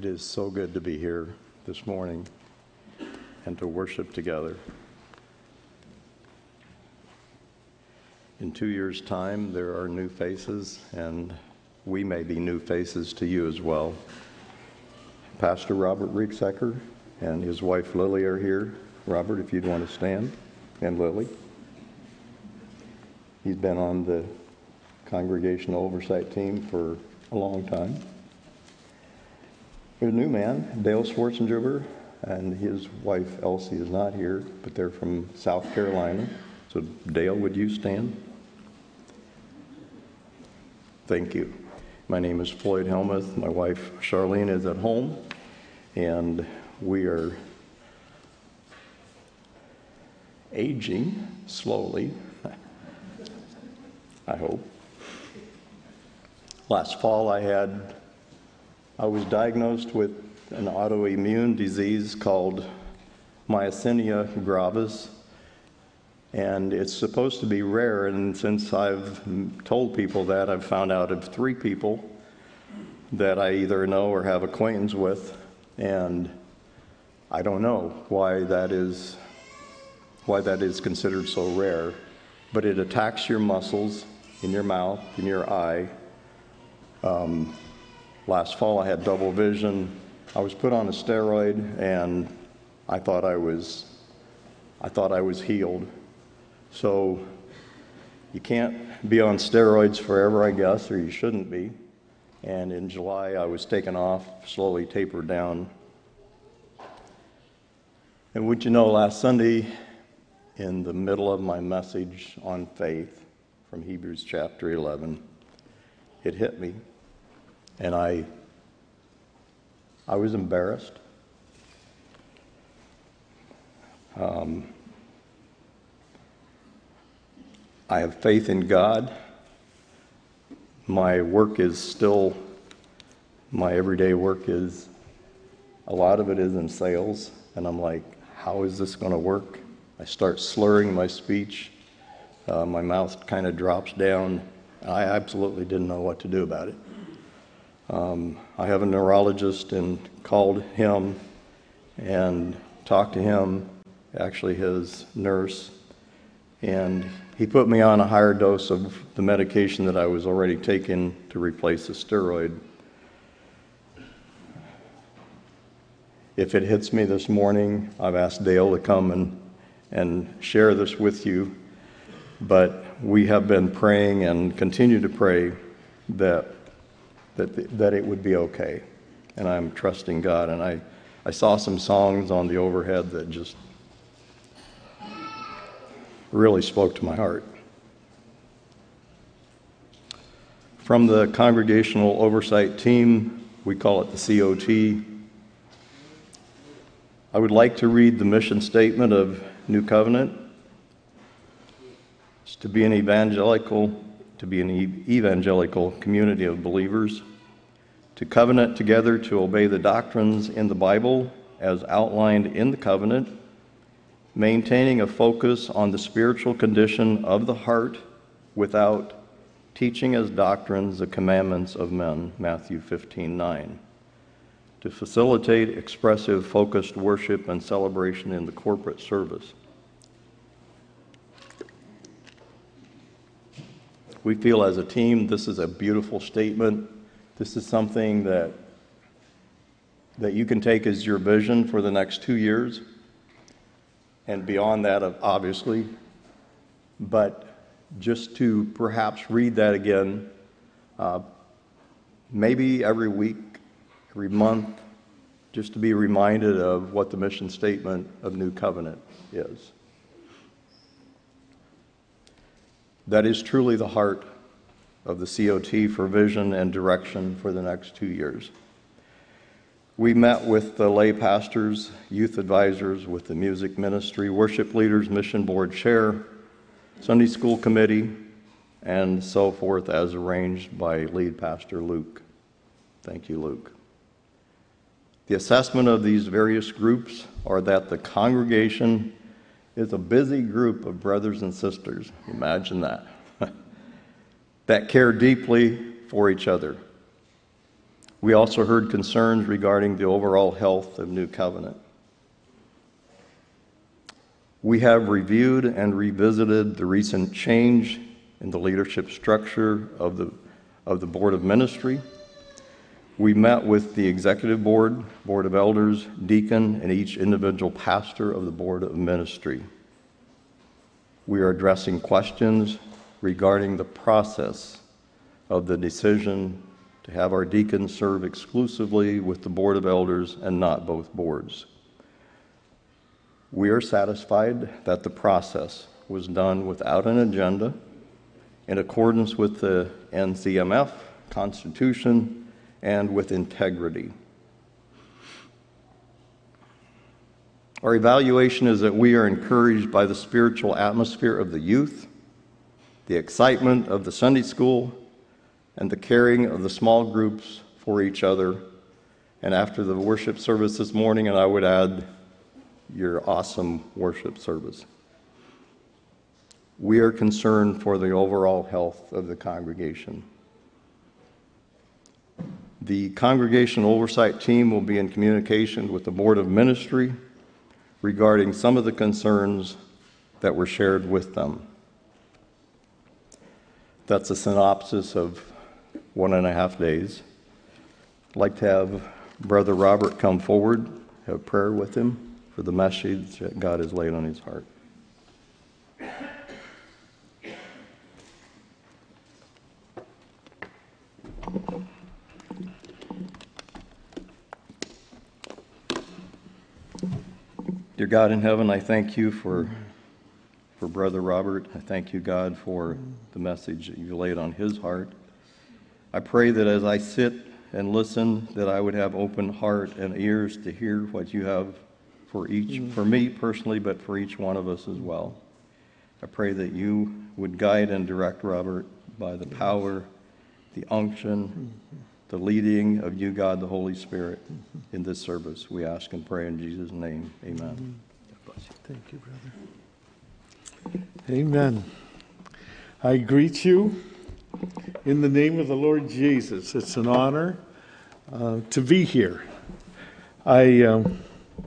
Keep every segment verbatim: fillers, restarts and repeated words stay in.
It is so good to be here this morning and to worship together. In two years' time, there are new faces, and we may be new faces to you as well. Pastor Robert Rieksecker and his wife Lily are here. Robert, if you'd want to stand, and Lily. He's been on the congregational oversight team for a long time. There's a new man, Dale Schwarzenegger, and his wife Elsie is not here, but they're from South Carolina. So Dale, would you stand? Thank you. My name is Floyd Helmuth. My wife Charlene is at home, and we are aging slowly, I hope. Last fall I had, I was diagnosed with an autoimmune disease called myasthenia gravis, and it's supposed to be rare, and since I've told people that, I've found out of three people that I either know or have acquaintance with, and I don't know why that is, why that is considered so rare, but it attacks your muscles in your mouth, in your eye. Um, last fall I had double vision. I was put on a steroid, and I thought I was, I thought I was healed. So you can't be on steroids forever, I guess, or you shouldn't be. And in July I was taken off, slowly tapered down. And would you know, last Sunday, in the middle of my message on faith from Hebrews chapter eleven, it hit me, and I I was embarrassed. Um, I have faith in God. My work is still, my everyday work is, a lot of it is in sales, and I'm like, how is this going to work? I start slurring my speech. Uh, my mouth kind of drops down. I absolutely didn't know what to do about it. Um, I have a neurologist and called him and talked to him, actually his nurse, and he put me on a higher dose of the medication that I was already taking to replace the steroid. If it hits me this morning, I've asked Dale to come and, and share this with you, but we have been praying and continue to pray that that that it would be okay, and I'm trusting God. And I, I saw some songs on the overhead that just really spoke to my heart. From the Congregational Oversight Team, we call it the C O T, I would like to read the mission statement of New Covenant. It's to be an evangelical to be an evangelical community of believers, to covenant together to obey the doctrines in the Bible as outlined in the covenant, maintaining a focus on the spiritual condition of the heart without teaching as doctrines the commandments of men, Matthew fifteen nine, to facilitate expressive, focused worship and celebration in the corporate service. We feel as a team this is a beautiful statement. This is something that, that you can take as your vision for the next two years and beyond that, obviously. But just to perhaps read that again, uh, maybe every week, every month, just to be reminded of what the mission statement of New Covenant is. That is truly the heart of the C O T for vision and direction for the next two years. We met with the lay pastors, youth advisors, with the music ministry, worship leaders, mission board chair, Sunday school committee, and so forth as arranged by lead pastor Luke. Thank you, Luke. The assessment of these various groups are that the congregation is a busy group of brothers and sisters, imagine that, that care deeply for each other. We also heard concerns regarding the overall health of New Covenant. We have reviewed and revisited the recent change in the leadership structure of the, of the Board of Ministry. We met with the Executive Board, Board of Elders, Deacon, and each individual pastor of the Board of Ministry. We are addressing questions regarding the process of the decision to have our deacons serve exclusively with the Board of Elders and not both boards. We are satisfied that the process was done without an agenda, in accordance with the N C M F, Constitution, and with integrity. Our evaluation is that we are encouraged by the spiritual atmosphere of the youth, the excitement of the Sunday school, and the caring of the small groups for each other. And after the worship service this morning, and I would add, your awesome worship service. We are concerned for the overall health of the congregation. The congregational oversight team will be in communication with the Board of Ministry regarding some of the concerns that were shared with them. That's a synopsis of one and a half days. I'd like to have Brother Robert come forward, have prayer with him for the message that God has laid on his heart. Dear God in heaven, I thank you for, for Brother Robert. I thank you, God, for the message that you laid on his heart. I pray that as I sit and listen, that I would have open heart and ears to hear what you have for each, for me personally, but for each one of us as well. I pray that you would guide and direct Robert by the power, the unction, the leading of you, God, the Holy Spirit, in this service. We ask and pray in Jesus' name. Amen. Thank you, brother. Amen. I greet you in the name of the Lord Jesus. It's an honor uh, to be here. I, um,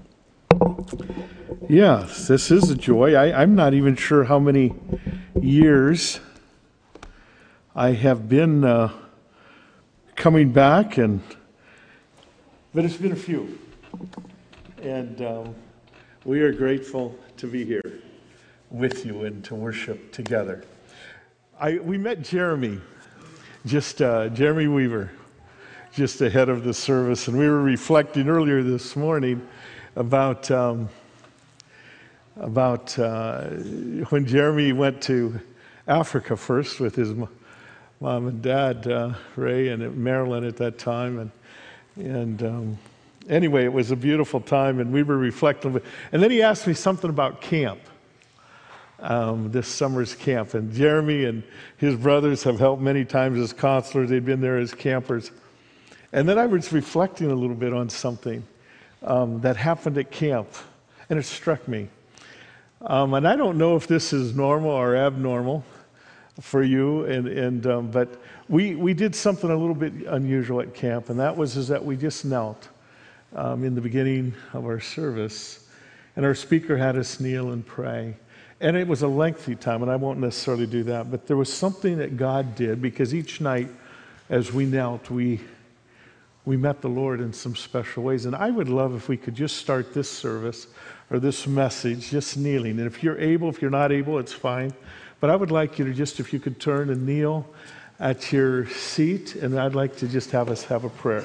yeah, this is a joy. I, I'm not even sure how many years I have been uh, coming back, and but it's been a few. And um, we are grateful to be here with you and to worship together. I, we met Jeremy, just uh, Jeremy Weaver, just ahead of the service, and we were reflecting earlier this morning about um, about uh, when Jeremy went to Africa first with his mom and dad, uh, Ray and Marilyn at that time, and and um, anyway, it was a beautiful time, and we were reflecting. And then he asked me something about camp. Um, this summer's camp, and Jeremy and his brothers have helped many times as counselors. They've been there as campers. And then I was reflecting a little bit on something um, that happened at camp, and it struck me. Um, and I don't know if this is normal or abnormal for you, and, and um, but we, we did something a little bit unusual at camp, and that was is that we just knelt um, in the beginning of our service, and our speaker had us kneel and pray. And it was a lengthy time, and I won't necessarily do that, but there was something that God did, because each night as we knelt, we we met the Lord in some special ways. And I would love if we could just start this service or this message just kneeling. And if you're able, if you're not able, it's fine. But I would like you to just, if you could turn and kneel at your seat, and I'd like to just have us have a prayer.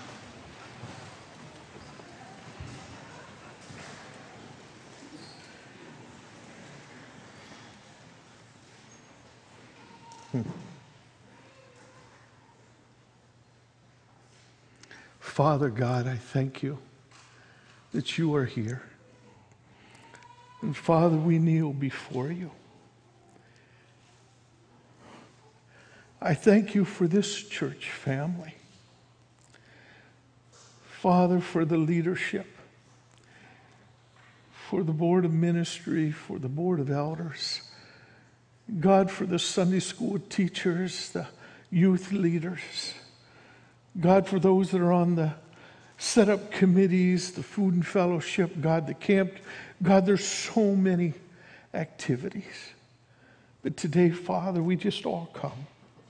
Father God, I thank you that you are here. And Father, we kneel before you. I thank you for this church family. Father, for the leadership, for the board of ministry, for the board of elders. God, for the Sunday school teachers, the youth leaders. God, for those that are on the set-up committees, the food and fellowship, God, the camp, God, there's so many activities. But today, Father, we just all come.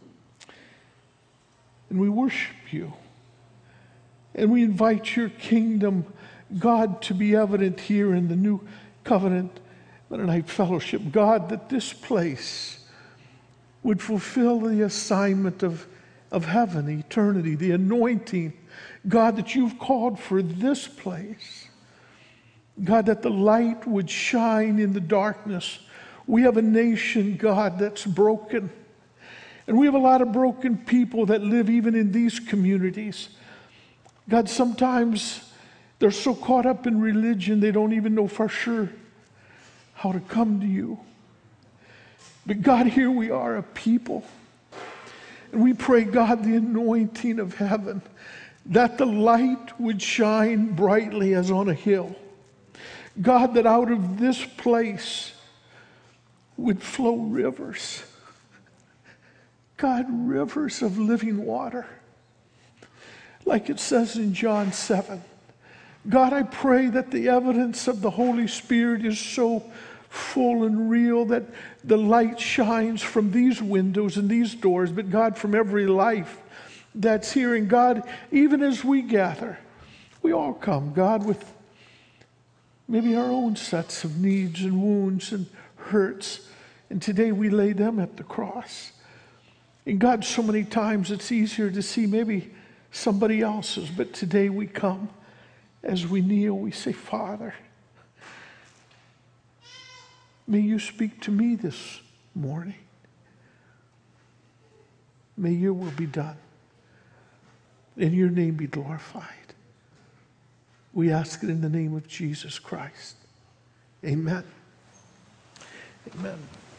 And we worship you. And we invite your kingdom, God, to be evident here in the new covenant Mennonite fellowship. God, that this place would fulfill the assignment of, of heaven, eternity, the anointing, God, that you've called for this place. God, that the light would shine in the darkness. We have a nation, God, that's broken. And we have a lot of broken people that live even in these communities. God, sometimes they're so caught up in religion, they don't even know for sure how to come to you. But God, here we are, a people. And we pray, God, the anointing of heaven, that the light would shine brightly as on a hill. God, that out of this place would flow rivers. God, rivers of living water. Like it says in John seven. God, I pray that the evidence of the Holy Spirit is so full and real that the light shines from these windows and these doors, but God, from every life that's here. And God, even as we gather, we all come, God, with maybe our own sets of needs and wounds and hurts. And today we lay them at the cross. And God, so many times it's easier to see maybe somebody else's, but today we come. As we kneel, we say, Father, may you speak to me this morning. May your will be done, and your name be glorified. We ask it in the name of Jesus Christ. Amen. Amen.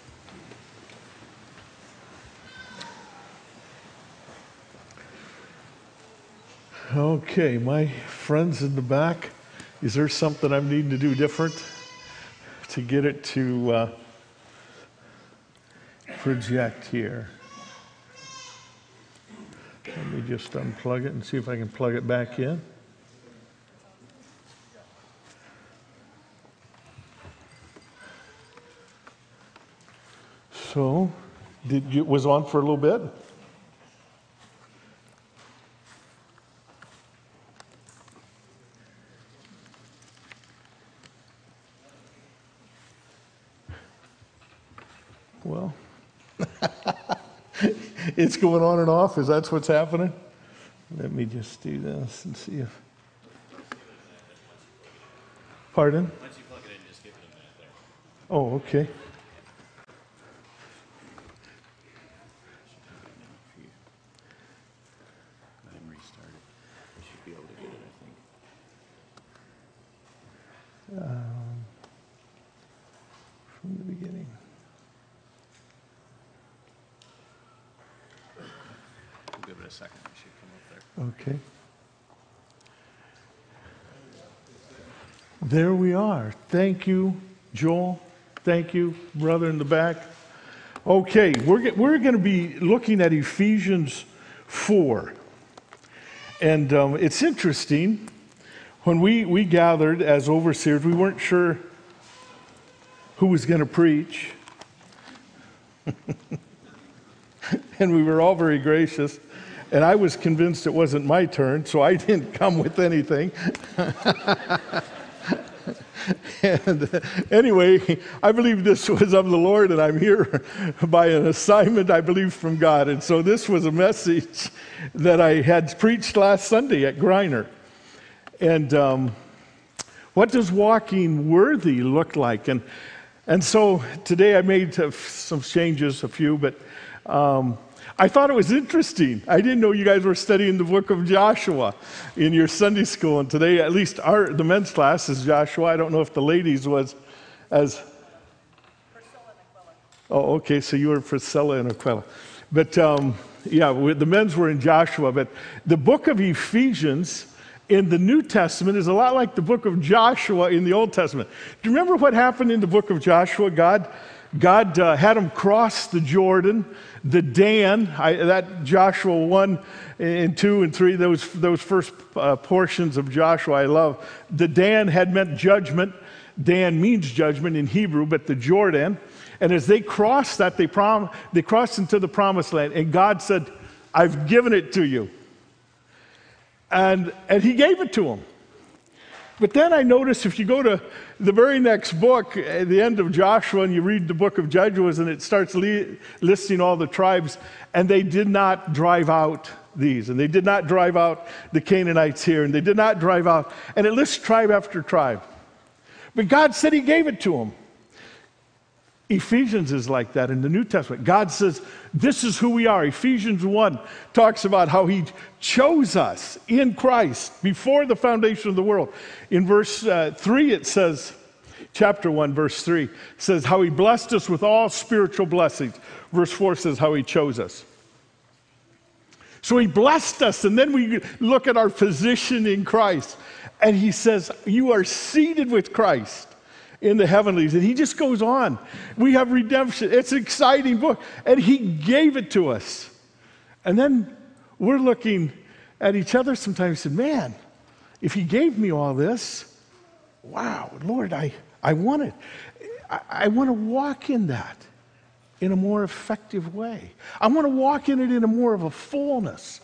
Okay, my friends in the back, is there something I'm needing to do different to get it to uh, project here? Let me just unplug it and see if I can plug it back in. So, did you, was on for a little bit? Well, it's going on and off. Is that what's happening? Let me just do this and see if. Pardon? Once you plug it in, just give it a minute there. Oh, okay. Go ahead and restart it. You should be able to get it, I think. Um, from the beginning. We'll give it a second. It should come up there. Okay. There we are. Thank you, Joel. Thank you, brother in the back. Okay, we're, we're going to be looking at Ephesians four. And um, it's interesting. When we, we gathered as overseers, we weren't sure who was going to preach. And we were all very gracious. And I was convinced it wasn't my turn, so I didn't come with anything. And uh, anyway, I believe this was of the Lord, and I'm here by an assignment, I believe, from God. And so this was a message that I had preached last Sunday at Griner. And um, what does walking worthy look like? And and so today I made uh, some changes, a few, but um, I thought it was interesting. I didn't know you guys were studying the book of Joshua in your Sunday school, and today, at least our the men's class is Joshua. I don't know if the ladies was as. Priscilla and Aquila. Oh, okay, so you were Priscilla and Aquila. But um, yeah, we, the men's were in Joshua, but the book of Ephesians in the New Testament is a lot like the book of Joshua in the Old Testament. Do you remember what happened in the book of Joshua? God, God uh, had them cross the Jordan. The Dan, I, that Joshua one and two and three, those, those first uh, portions of Joshua I love. The Dan had meant judgment. Dan means judgment in Hebrew, but the Jordan. And as they crossed that, they, prom- they crossed into the promised land. And God said, I've given it to you. And, and he gave it to them. But then I noticed if you go to the very next book, at the end of Joshua, and you read the book of Judges, and it starts li- listing all the tribes, and they did not drive out these, and they did not drive out the Canaanites here, and they did not drive out, and it lists tribe after tribe. But God said he gave it to them. Ephesians is like that in the New Testament. God says, this is who we are. Ephesians one talks about how he chose us in Christ before the foundation of the world. In verse uh, three, it says, chapter one, verse three, says how he blessed us with all spiritual blessings. Verse four says how he chose us. So he blessed us, and then we look at our position in Christ, and he says, you are seated with Christ in the heavenlies. And he just goes on. We have redemption. It's an exciting book. And he gave it to us. And then we're looking at each other sometimes and said, man, if he gave me all this, wow, Lord, I, I want it. I, I want to walk in that in a more effective way. I want to walk in it in a more of a fullness.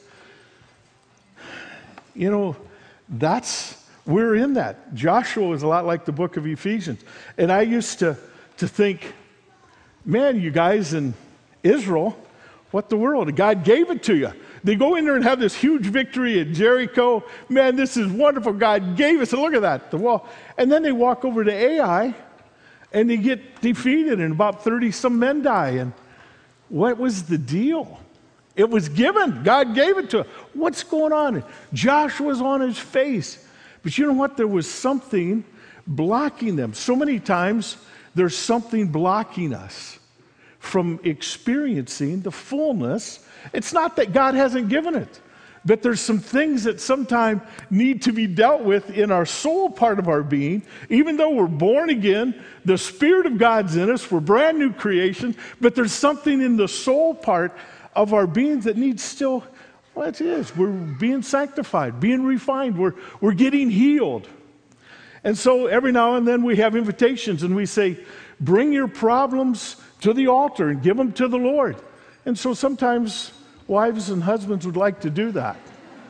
You know, that's We're in that. Joshua was a lot like the book of Ephesians. And I used to, to think, man, you guys in Israel, what the world? God gave it to you. They go in there and have this huge victory at Jericho. Man, this is wonderful. God gave us, and look at that, the wall. And then they walk over to Ai, and they get defeated, and about thirty some men die. And what was the deal? It was given. God gave it to us. What's going on? Joshua's on his face. But you know what? There was something blocking them. So many times, there's something blocking us from experiencing the fullness. It's not that God hasn't given it, but there's some things that sometimes need to be dealt with in our soul part of our being. Even though we're born again, the Spirit of God's in us, we're brand new creation, but there's something in the soul part of our being that needs still. Well, it is. We're being sanctified, being refined. We're, we're getting healed. And so every now and then we have invitations and we say, bring your problems to the altar and give them to the Lord. And so sometimes wives and husbands would like to do that.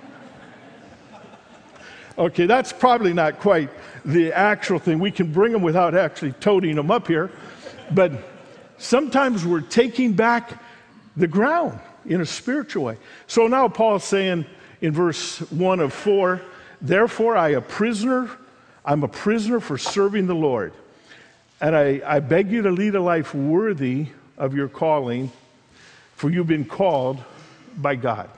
Okay, that's probably not quite the actual thing. We can bring them without actually toting them up here. But sometimes we're taking back the ground in a spiritual way. So now Paul's saying in verse one of four, therefore I a prisoner, I'm a prisoner for serving the Lord. And I, I beg you to lead a life worthy of your calling, for you've been called by God.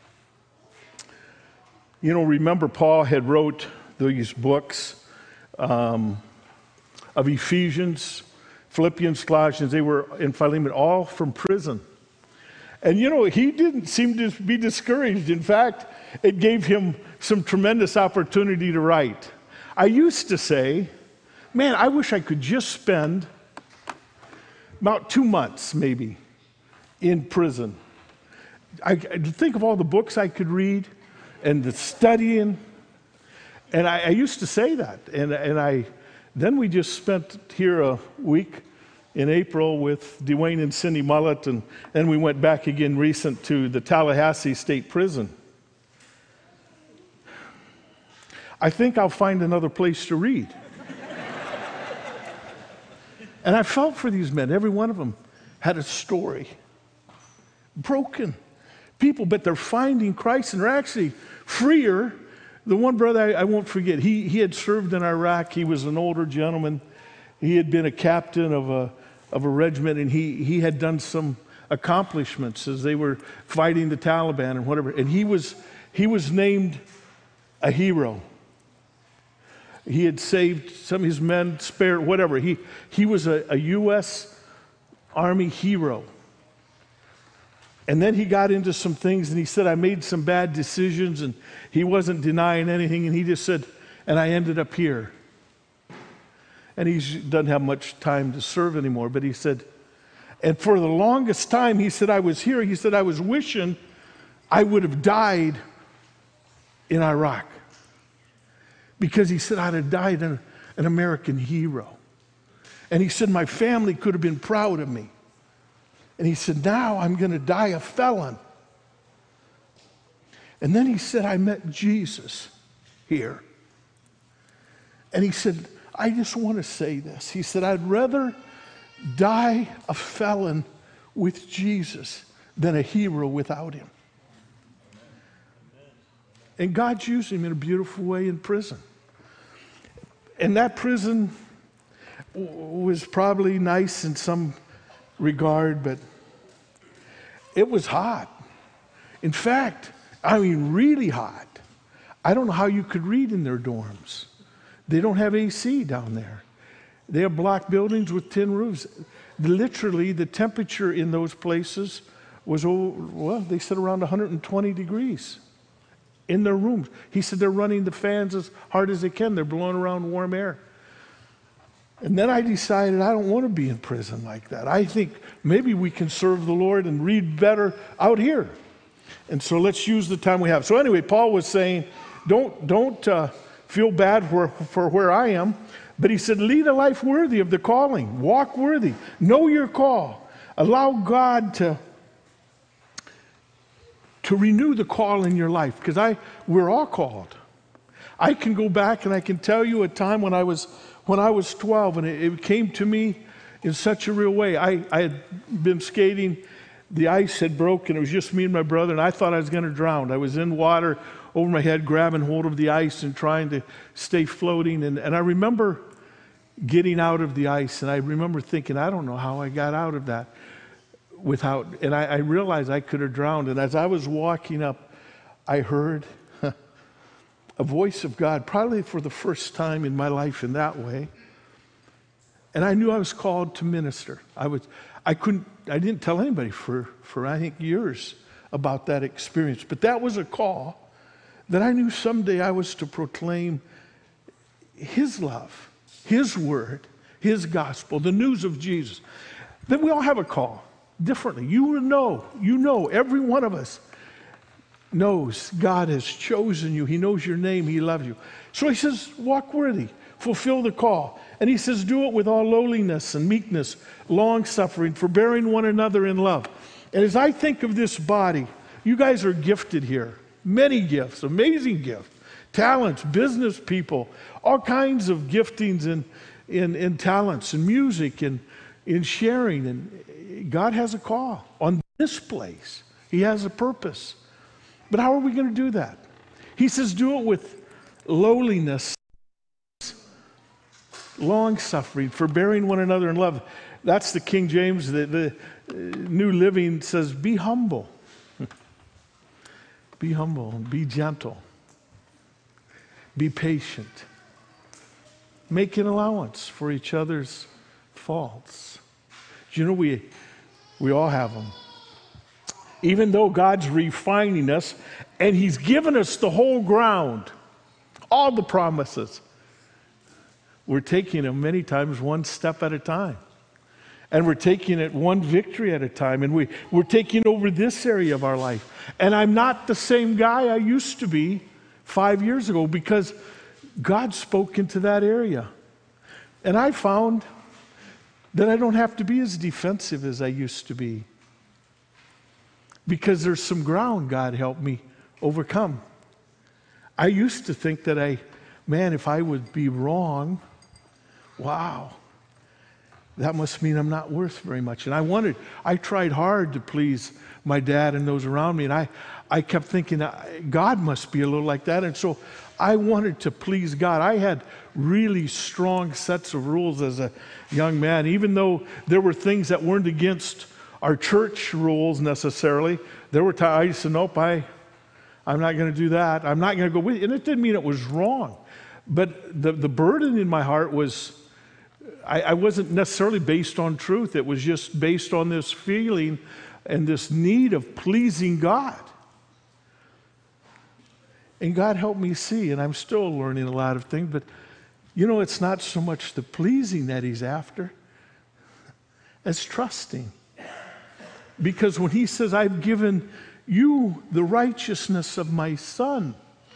You know, remember Paul had wrote these books um, of Ephesians, Philippians, Colossians, they were in Philemon, all from prison. And you know, he didn't seem to be discouraged. In fact, it gave him some tremendous opportunity to write. I used to say, man, I wish I could just spend about two months maybe in prison. I, I think of all the books I could read and the studying. And I, I used to say that. And, and I then we just spent here a week in April with Dwayne and Cindy Mullet, and then we went back again recent to the Tallahassee State Prison. I think I'll find another place to read. And I felt for these men. Every one of them had a story. Broken people, but they're finding Christ, and they're actually freer. The one brother I, I won't forget, he, he had served in Iraq. He was an older gentleman. He had been a captain of a of a regiment, and he, he had done some accomplishments as they were fighting the Taliban and whatever. And he was he was named a hero. He had saved some of his men, spared, whatever. He, he was a, a U S Army hero. And then he got into some things, and he said, I made some bad decisions, and he wasn't denying anything, and he just said, and I ended up here. and he doesn't have much time to serve anymore. But he said, and for the longest time, he said, I was here. He said, I was wishing I would have died in Iraq. Because he said, I'd have died an, an American hero. And he said, my family could have been proud of me. And he said, now I'm going to die a felon. And then he said, I met Jesus here. And he said, I just want to say this. He said, I'd rather die a felon with Jesus than a hero without him. And God's using him in a beautiful way in prison. And that prison was probably nice in some regard, but it was hot. In fact, I mean, really hot. I don't know how you could read in their dorms. They don't have A C down there. They have block buildings with tin roofs. Literally, the temperature in those places was, well, they said around one hundred twenty degrees in their rooms. He said they're running the fans as hard as they can. They're blowing around warm air. And then I decided I don't want to be in prison like that. I think maybe we can serve the Lord and read better out here. And so let's use the time we have. So anyway, Paul was saying, don't, don't uh, feel bad for, for where I am. But he said, lead a life worthy of the calling. Walk worthy. Know your call. Allow God to, to renew the call in your life. Because I we're all called. I can go back and I can tell you a time when I was when I was twelve, and it, it came to me in such a real way. I, I had been skating. The ice had broken. It was just me and my brother, and I thought I was going to drown. I was in water over my head, grabbing hold of the ice and trying to stay floating. And, and I remember getting out of the ice, and I remember thinking, I don't know how I got out of that without, and I, I realized I could have drowned. And as I was walking up, I heard a voice of God, probably for the first time in my life in that way. And I knew I was called to minister. I was, I couldn't, I didn't tell anybody for, for I think years about that experience. But that was a call that I knew someday I was to proclaim His love, His word, His gospel, the news of Jesus. Then we all have a call differently. You know, you know, every one of us knows God has chosen you. He knows your name. He loves you. So he says, walk worthy, fulfill the call. And he says, do it with all lowliness and meekness, long-suffering, forbearing one another in love. And as I think of this body, you guys are gifted here. Many gifts, amazing gifts, talents, business people, all kinds of giftings and, and, and talents and music and in sharing. And God has a call on this place. He has a purpose. But how are we going to do that? He says, do it with lowliness, long-suffering, forbearing one another in love. That's the King James. The, the uh, New Living says, be humble. Be humble, be gentle, be patient. Make an allowance for each other's faults. You know, we, we all have them. Even though God's refining us and He's given us the whole ground, all the promises, we're taking them many times one step at a time. And we're taking it one victory at a time. And we, we're taking over this area of our life. And I'm not the same guy I used to be five years ago because God spoke into that area. And I found that I don't have to be as defensive as I used to be. Because there's some ground God helped me overcome. I used to think that I, man, if I would be wrong, wow, that must mean I'm not worth very much. And I wanted, I tried hard to please my dad and those around me. And I, I kept thinking, God must be a little like that. And so I wanted to please God. I had really strong sets of rules as a young man, even though there were things that weren't against our church rules necessarily. There were times I used to, nope, I, I'm not going to do that. I'm not going to go with you. And it didn't mean it was wrong. But the, the burden in my heart was, I, I wasn't necessarily based on truth. It was just based on this feeling and this need of pleasing God. And God helped me see, and I'm still learning a lot of things, but You know, it's not so much the pleasing that he's after as trusting. Because when he says, I've given you the righteousness of my Son,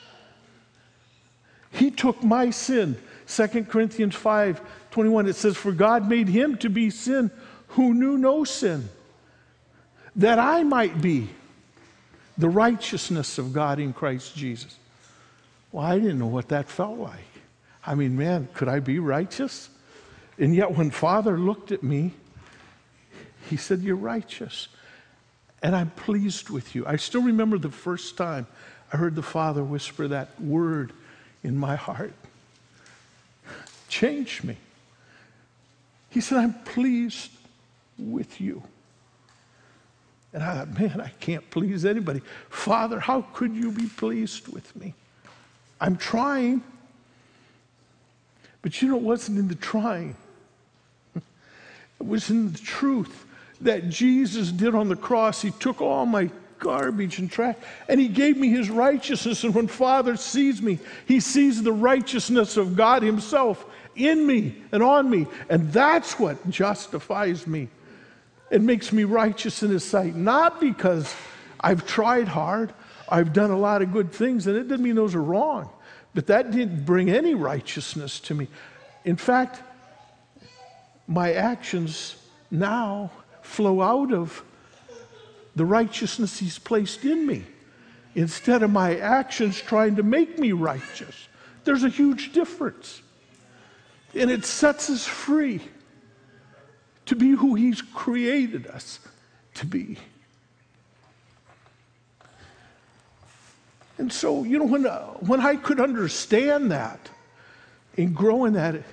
he took my sin. Second Corinthians five twenty-one, it says, for God made him to be sin who knew no sin, that I might be the righteousness of God in Christ Jesus. Well, I didn't know what that felt like. I mean, man, could I be righteous? And yet when Father looked at me, he said, you're righteous. And I'm pleased with you. I still remember the first time I heard the Father whisper that word in my heart. Changed me. He said, I'm pleased with you. And I thought, man, I can't please anybody. Father, how could you be pleased with me? I'm trying. But you know, it wasn't in the trying. It was in the truth that Jesus did on the cross. He took all my garbage and trash, and he gave me his righteousness. And when Father sees me, he sees the righteousness of God himself in me and on me. And that's what justifies me. It makes me righteous in his sight. Not because I've tried hard, I've done a lot of good things, and it doesn't mean those are wrong. But that didn't bring any righteousness to me. In fact, my actions now flow out of the righteousness he's placed in me, instead of my actions trying to make me righteous. There's a huge difference. And it sets us free to be who he's created us to be. And so, you know, when, uh, when I could understand that and grow in that,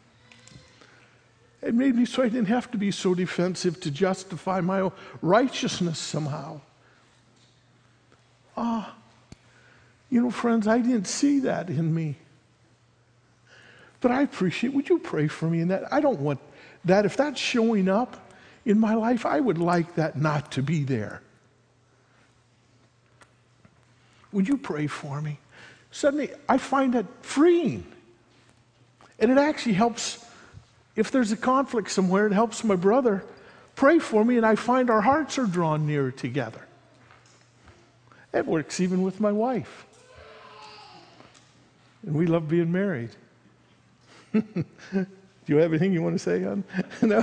it made me so I didn't have to be so defensive to justify my own righteousness somehow. Ah, you know, friends, I didn't see that in me. But I appreciate, would you pray for me in that? I don't want that. If that's showing up in my life, I would like that not to be there. Would you pray for me? Suddenly, I find that freeing. And it actually helps, if there's a conflict somewhere, it helps my brother pray for me, and I find our hearts are drawn nearer together. It works even with my wife. And we love being married. Do you have anything you want to say, hon? No?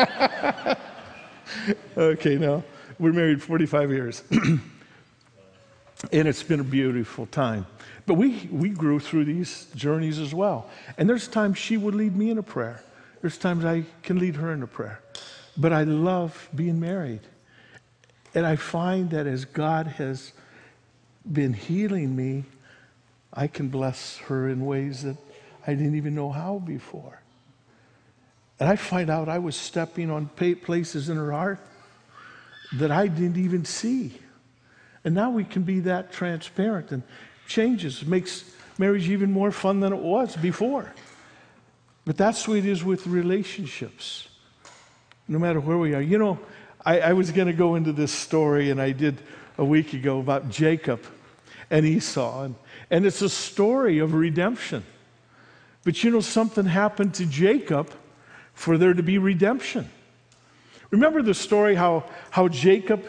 Okay, no. We're married forty-five years. And it's been a beautiful time. But we, we grew through these journeys as well. And there's times she would lead me in a prayer. There's times I can lead her in a prayer. But I love being married. And I find that as God has been healing me, I can bless her in ways that I didn't even know how before. And I find out I was stepping on places in her heart that I didn't even see. And now we can be that transparent, and changes, makes marriage even more fun than it was before. But that's the way it is with relationships, no matter where we are. You know, I, I was going to go into this story, and I did a week ago, about Jacob and Esau. And, and it's a story of redemption. But you know, something happened to Jacob for there to be redemption. Remember the story how, how Jacob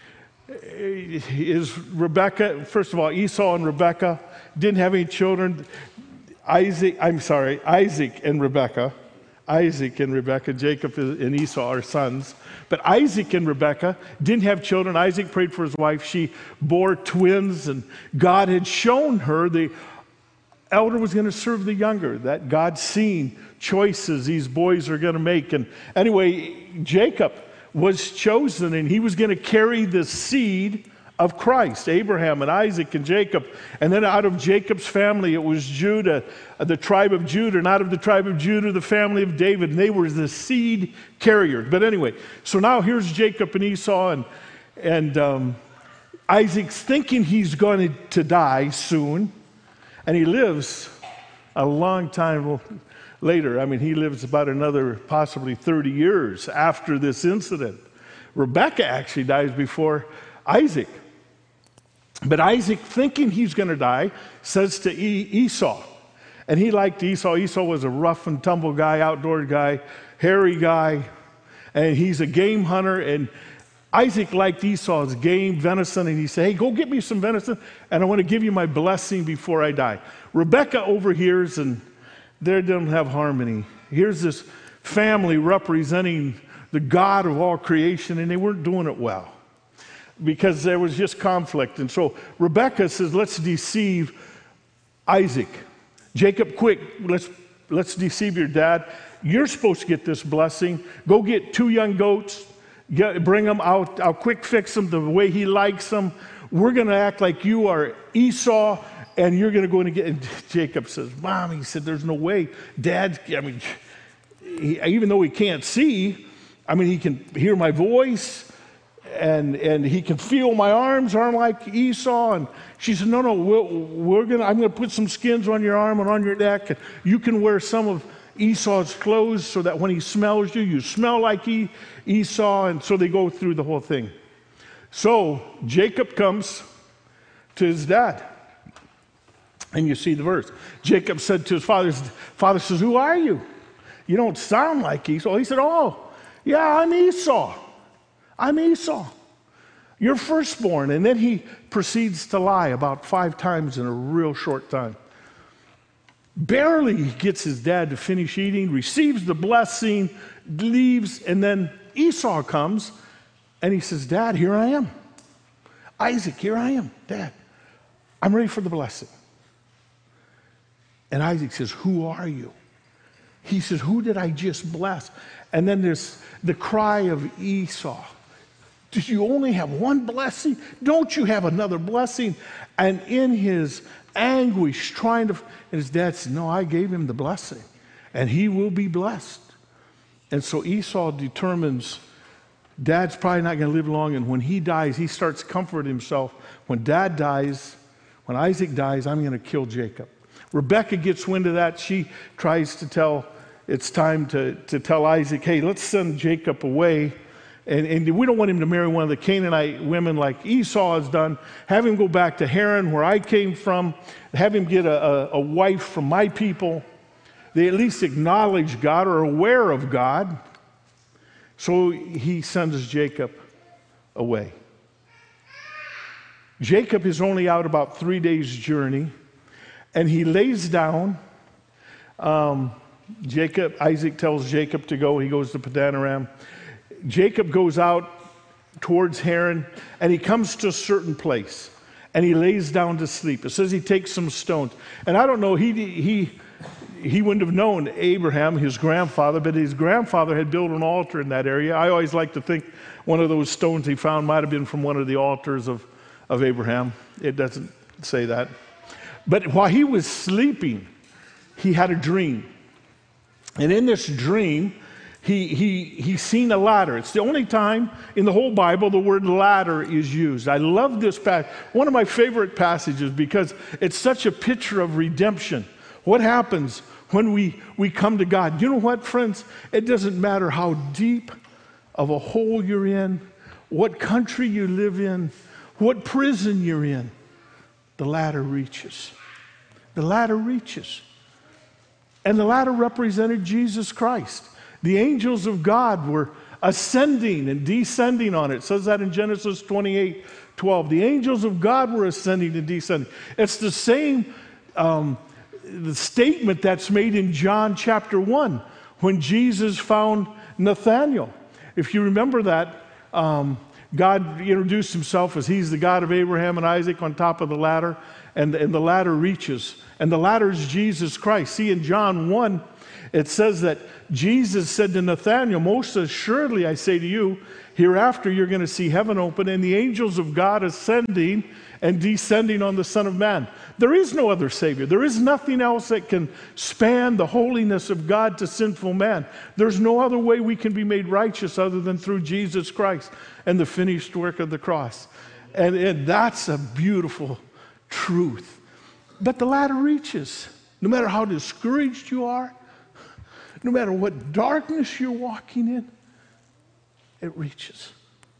is Rebecca, first of all, Esau and Rebecca didn't have any children. Isaac, I'm sorry, Isaac and Rebecca, Isaac and Rebecca, Jacob and Esau are sons. But Isaac and Rebecca didn't have children. Isaac prayed for his wife. She bore twins, and God had shown her the elder was going to serve the younger, that God's seen choices these boys are going to make. And anyway, Jacob was chosen, and he was going to carry the seed of Christ, Abraham and Isaac and Jacob. And then out of Jacob's family, it was Judah, the tribe of Judah, and out of the tribe of Judah, the family of David, and they were the seed carriers. But anyway, so now here's Jacob and Esau, and, and um, Isaac's thinking he's going to die soon, and he lives a long time later. I mean, he lives about another possibly thirty years after this incident. Rebecca actually dies before Isaac. But Isaac, thinking he's going to die, says to Esau, And he liked Esau. Esau was a rough and tumble guy, outdoor guy, hairy guy, and he's a game hunter. And Isaac liked Esau's game, venison, and he said, hey, go get me some venison, and I want to give you my blessing before I die. Rebekah overhears, and they don't have harmony. Here's this family representing the God of all creation, and they weren't doing it well because there was just conflict. And so Rebekah says, let's deceive Isaac. Jacob, quick, let's, let's deceive your dad. You're supposed to get this blessing. Go get two young goats, get, bring them out. I'll quick fix them the way he likes them. We're going to act like you are Esau, and you're going to go in and get. And Jacob says, Mom, he said, there's no way. Dad, I mean, he, even though he can't see, I mean, he can hear my voice, and and he can feel my arms aren't like Esau. And she said, no, no, we're, we're gonna. I'm gonna put some skins on your arm and on your neck, and you can wear some of Esau's clothes so that when he smells you, you smell like e- Esau. And so they go through the whole thing. So Jacob comes to his dad, and you see the verse. Jacob said to his father, his father says, who are you? You don't sound like Esau. He said, oh, yeah, I'm Esau. I'm Esau, your firstborn. And then he proceeds to lie about five times in a real short time. Barely gets his dad to finish eating, receives the blessing, leaves, and then Esau comes, and he says, Dad, here I am. Isaac, here I am. Dad, I'm ready for the blessing. And Isaac says, who are you? He says, who did I just bless? And then there's the cry of Esau. Did you only have one blessing? Don't you have another blessing? And in his anguish, trying to, and his dad said, no, I gave him the blessing, and he will be blessed. And so Esau determines, Dad's probably not going to live long, and when he dies, he starts comforting himself. When Dad dies, when Isaac dies, I'm going to kill Jacob. Rebekah gets wind of that. She tries to tell, it's time to, to tell Isaac, hey, let's send Jacob away. And, and we don't want him to marry one of the Canaanite women like Esau has done. Have him go back to Haran, where I came from. Have him get a, a, a wife from my people. They at least acknowledge God or are aware of God. So he sends Jacob away. Jacob is only out about three days' journey, and he lays down. Um, Jacob, Isaac tells Jacob to go. He goes to Padan Aram. Jacob goes out towards Haran, and he comes to a certain place, and he lays down to sleep. It says he takes some stones. And I don't know, he, he, he wouldn't have known Abraham, his grandfather, but his grandfather had built an altar in that area. I always like to think one of those stones he found might have been from one of the altars of, of Abraham. It doesn't say that. But while he was sleeping, he had a dream. And in this dream, He, he, he's seen a ladder. It's the only time in the whole Bible the word ladder is used. I love this passage. One of my favorite passages because it's such a picture of redemption. What happens when we, we come to God? You know what, friends? It doesn't matter how deep of a hole you're in, what country you live in, what prison you're in, the ladder reaches. The ladder reaches. And the ladder represented Jesus Christ. The angels of God were ascending and descending on it. It says that in Genesis twenty-eight twelve. The angels of God were ascending and descending. It's the same um, the statement that's made in John chapter one when Jesus found Nathanael. If you remember that, um, God introduced himself as he's the God of Abraham and Isaac on top of the ladder, and, and the ladder reaches. And the ladder is Jesus Christ. See, in John one, it says that Jesus said to Nathanael, most assuredly I say to you, hereafter you're going to see heaven open and the angels of God ascending and descending on the Son of Man. There is no other Savior. There is nothing else that can span the holiness of God to sinful man. There's no other way we can be made righteous other than through Jesus Christ and the finished work of the cross. And, and that's a beautiful truth. But the ladder reaches. No matter how discouraged you are, no matter what darkness you're walking in, it reaches.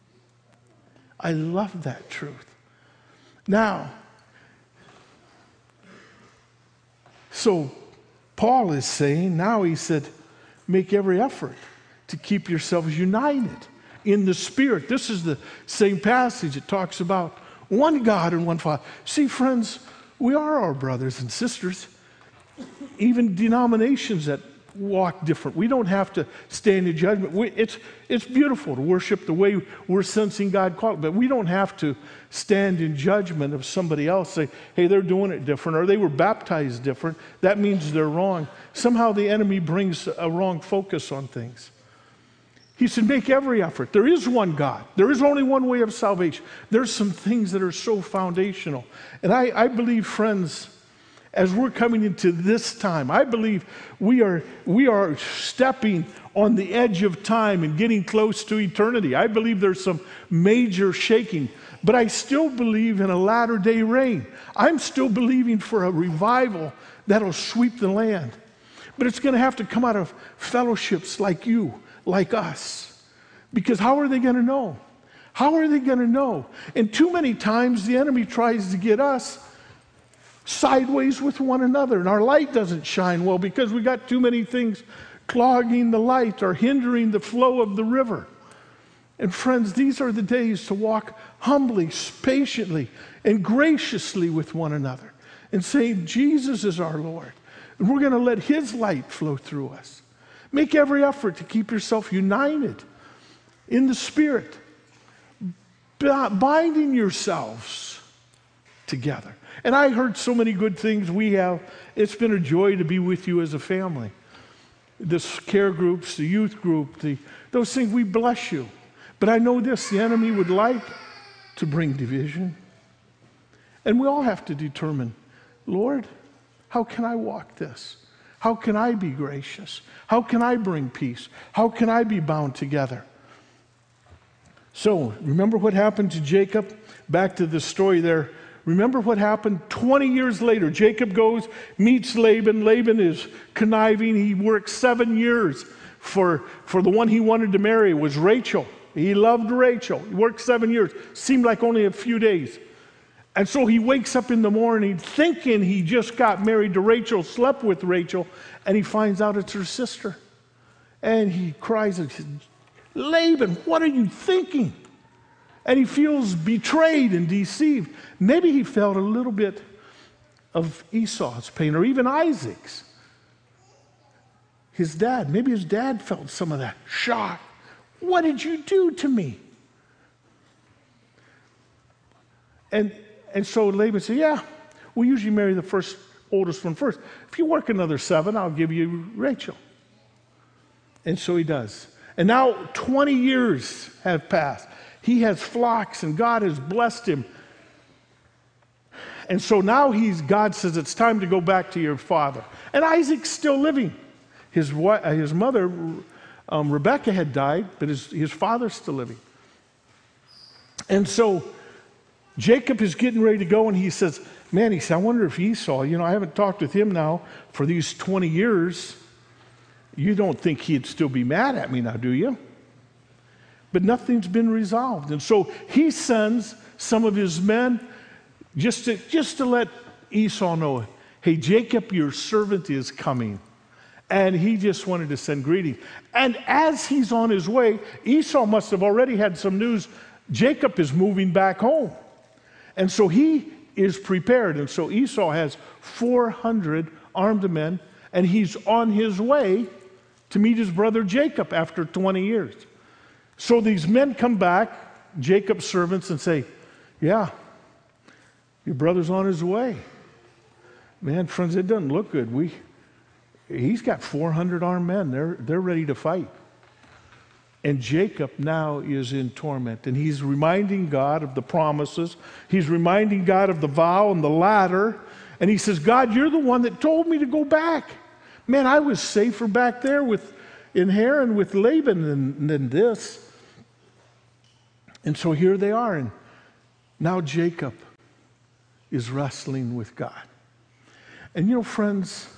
I love that truth. Now, so Paul is saying now, he said, make every effort to keep yourselves united in the Spirit. This is the same passage. It talks about one God and one Father. See, friends, we are our brothers and sisters, even denominations that walk different. We don't have to stand in judgment. We, it's, it's beautiful to worship the way we're sensing God call it, but we don't have to stand in judgment of somebody else, say, hey, they're doing it different, or they were baptized different. That means they're wrong. Somehow the enemy brings a wrong focus on things. He said, make every effort. There is one God. There is only one way of salvation. There's some things that are so foundational. And I, I believe, friends, as we're coming into this time, I believe we are, we are stepping on the edge of time and getting close to eternity. I believe there's some major shaking, but I still believe in a latter-day rain. I'm still believing for a revival that'll sweep the land. But it's going to have to come out of fellowships like you, like us. Because how are they going to know? How are they going to know? And too many times the enemy tries to get us sideways with one another, and our light doesn't shine well because we got too many things clogging the light or hindering the flow of the river. And friends, these are the days to walk humbly, patiently, and graciously with one another and say, Jesus is our Lord, and we're going to let His light flow through us. Make every effort to keep yourself united in the Spirit, binding yourselves together. And I heard so many good things we have. It's been a joy to be with you as a family. The care groups, the youth group, the, those things, we bless you. But I know this, the enemy would like to bring division. And we all have to determine, Lord, how can I walk this? How can I be gracious? How can I bring peace? How can I be bound together? So, remember what happened to Jacob? Back to the story there. Remember what happened twenty years later. Jacob goes, meets Laban. Laban is conniving. He works seven years for, for the one he wanted to marry. It was Rachel. He loved Rachel. He worked seven years. Seemed like only a few days. And so he wakes up in the morning thinking he just got married to Rachel, slept with Rachel, and he finds out it's her sister. And he cries and says, Laban, what are you thinking? And he feels betrayed and deceived. Maybe he felt a little bit of Esau's pain, or even Isaac's. His dad, maybe his dad felt some of that shock. What did you do to me? And, and so Laban said, yeah, we usually marry the first, oldest one first. If you work another seven, I'll give you Rachel. And so he does. And now twenty years have passed. He has flocks, and God has blessed him. And so now he's, God says, it's time to go back to your father. And Isaac's still living. His, his mother, um, Rebecca, had died, but his, his father's still living. And so Jacob is getting ready to go, and he says, man, he said, I wonder if Esau, you know, I haven't talked with him now for these twenty years. You don't think he'd still be mad at me now, do you? But nothing's been resolved. And so he sends some of his men just to, just to let Esau know, hey, Jacob, your servant is coming. And he just wanted to send greetings. And as he's on his way, Esau must have already had some news. Jacob is moving back home. And so he is prepared. And so Esau has four hundred armed men, and he's on his way to meet his brother Jacob after twenty years. So these men come back, Jacob's servants, and say, yeah, your brother's on his way. Man, friends, it doesn't look good. We, he's got four hundred armed men. They're, they're ready to fight. And Jacob now is in torment. And he's reminding God of the promises. He's reminding God of the vow and the ladder. And he says, God, you're the one that told me to go back. Man, I was safer back there with in Haran with Laban than, than this. And so here they are, and now Jacob is wrestling with God. And you know, friends,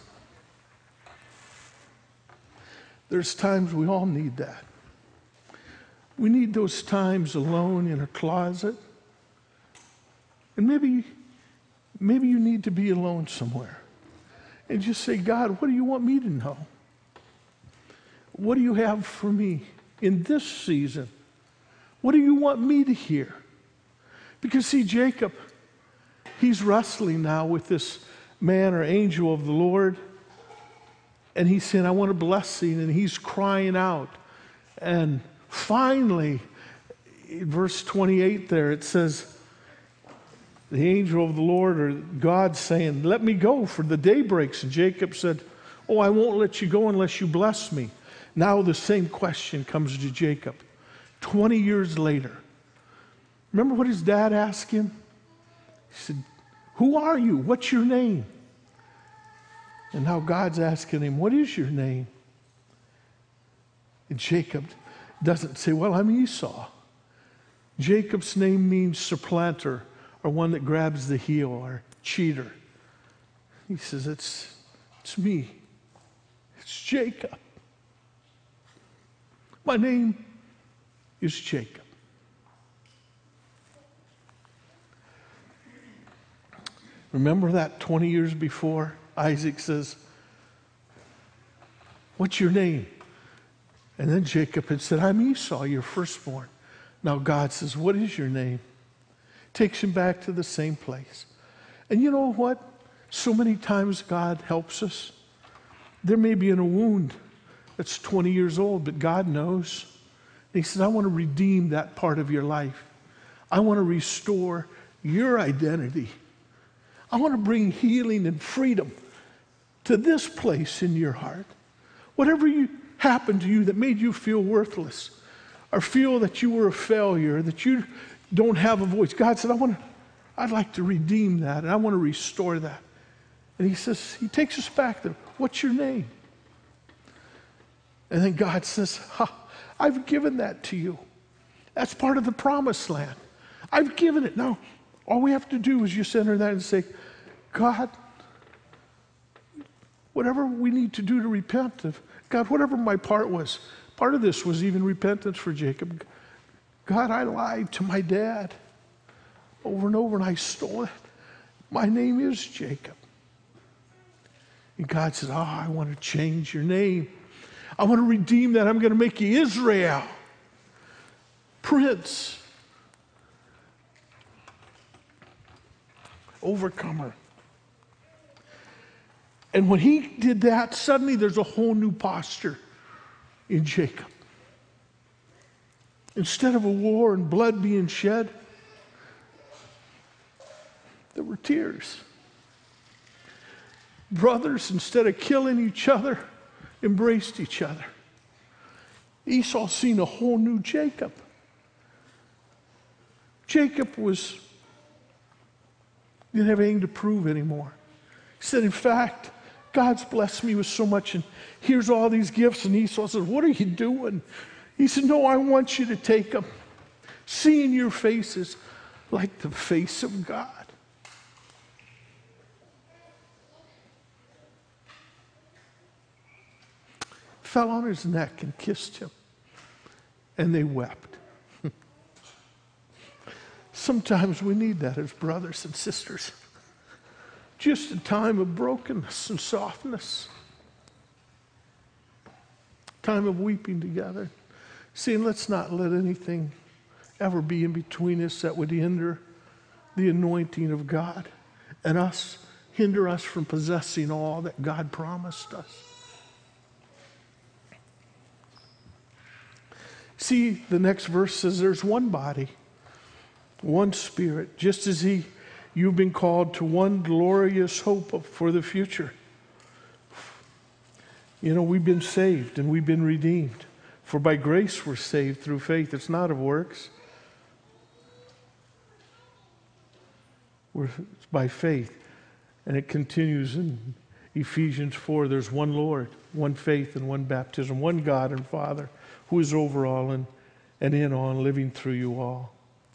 there's times we all need that. We need those times alone in a closet. And maybe, maybe you need to be alone somewhere. and just say, God, what do you want me to know? What do you have for me in this season? What do you want me to hear? Because see, Jacob, he's wrestling now with this man or angel of the Lord, and he's saying, I want a blessing, and he's crying out. And finally, in verse twenty-eight there, it says, the angel of the Lord, or God, saying, let me go, for the day breaks. And Jacob said, oh, I won't let you go unless you bless me. Now the same question comes to Jacob twenty years later. Remember what his dad asked him? He said, who are you? What's your name? And now God's asking him, what is your name? And Jacob doesn't say, well, I'm Esau. Jacob's name means supplanter, or one that grabs the heel, or cheater. He says, it's, it's me. It's Jacob. My name is Jacob. Remember that twenty years before, Isaac says, what's your name? And then Jacob had said, I'm Esau, your firstborn. Now God says, what is your name? Takes him back to the same place. And you know what? So many times God helps us. There may be in a wound that's twenty years old, but God knows. And he says, I want to redeem that part of your life. I want to restore your identity. I want to bring healing and freedom to this place in your heart. Whatever you happened to you that made you feel worthless, or feel that you were a failure, that you don't have a voice, God said, I want to, I'd like to redeem that, and I want to restore that. And he says, he takes us back there. What's your name? And then God says, ha, I've given that to you. That's part of the promised land. I've given it. Now, all we have to do is just enter that and say, God, whatever we need to do to repent of, God, whatever my part was, part of this was even repentance for Jacob. God, I lied to my dad over and over, and I stole it. My name is Jacob. And God says, oh, I want to change your name. I want to redeem that. I'm going to make you Israel, Prince, Overcomer. And when he did that, suddenly there's a whole new posture in Jacob. Instead of a war and blood being shed, there were tears. Brothers, instead of killing each other, embraced each other. Esau seen a whole new Jacob. Jacob was, didn't have anything to prove anymore. He said, in fact, God's blessed me with so much, and here's all these gifts. And Esau said, what are you doing? He said, no, I want you to take them. Seeing your faces like the face of God. Fell on his neck and kissed him, and they wept. Sometimes we need that as brothers and sisters. Just a time of brokenness and softness. Time of weeping together. See, let's not let anything ever be in between us that would hinder the anointing of God and us, hinder us from possessing all that God promised us. See, the next verse says there's one body, one spirit, just as he, you've been called to one glorious hope for the future. You know, we've been saved and we've been redeemed. For by grace we're saved through faith. It's not of works. We're, it's by faith. And it continues in Ephesians four. There's one Lord, one faith, and one baptism, one God and Father, who is over all and, and in all and living through you all.